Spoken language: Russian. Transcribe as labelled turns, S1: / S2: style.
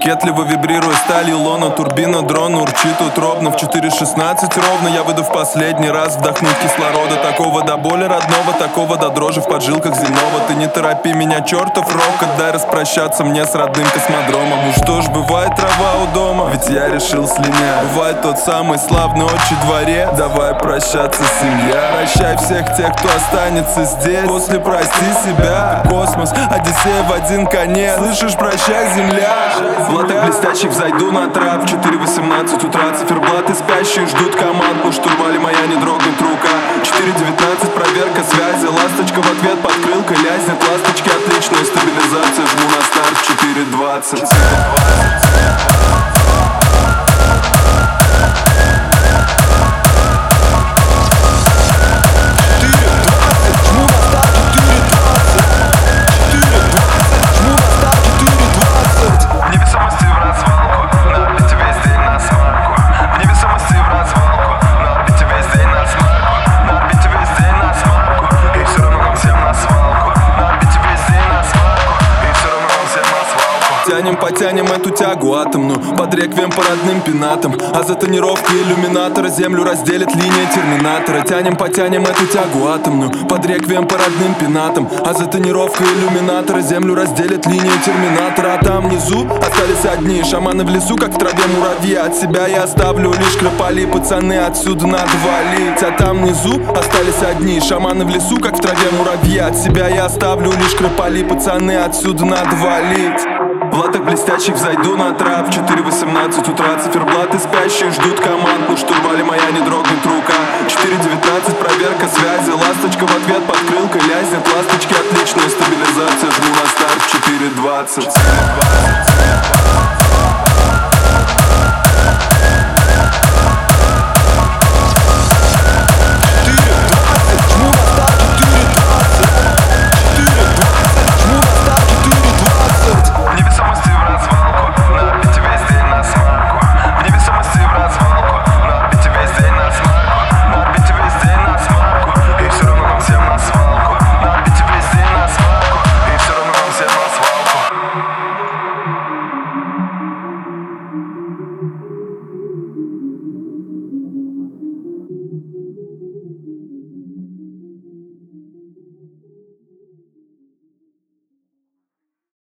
S1: Кокетливо вибрируя сталью лона, турбина дрона урчит утробно. В 4:16 ровно я выйду в последний раз вдохнуть кислорода. Такого до боли родного, такого до дрожи в поджилках земного. Ты не торопи меня, чертов рок, дай распрощаться мне с родным космодромом. Ну что ж, бывает трава у дома, ведь я решил слинять. Бывает тот самый славный отчий дворец, давай прощаться, семья. Прощай всех тех, кто останется здесь. После прости себя, космос, Одиссея в один конец. Слышишь, прощай, земля. В латах блестящих зайду на трап. 4:18 утра, циферблаты спящие ждут команд. По штурвале моя не дрогнет рука. 4:19 проверка связи. Ласточка в ответ подкрылка лязнет. Ласточки отличная стабилизация. Жму на старт 4:20. Потянем эту тягу атомную под реквием по родным пенатам. А за тонировкой иллюминатора землю разделит линия терминатора. Потянем эту тягу атомную под реквием по родным пенатам. А за тонировкой иллюминатора землю разделит линия терминатора. А там внизу остались одни шаманы в лесу, как в траве муравьи. От себя я оставлю лишь крополи, пацаны, отсюда надо валить. А там внизу остались одни шаманы в лесу, как в траве муравьи. От себя я оставлю лишь крополи, пацаны, отсюда надо валить. В латах блестящих зайду на трап. 4:18 утра, циферблаты спящие ждут команд. На штурвале моя не дрогнет рука. 4:19 проверка связи. Ласточка в ответ подкрылка лязнет. Ласточки отличная стабилизация. Жму на старт 4:20.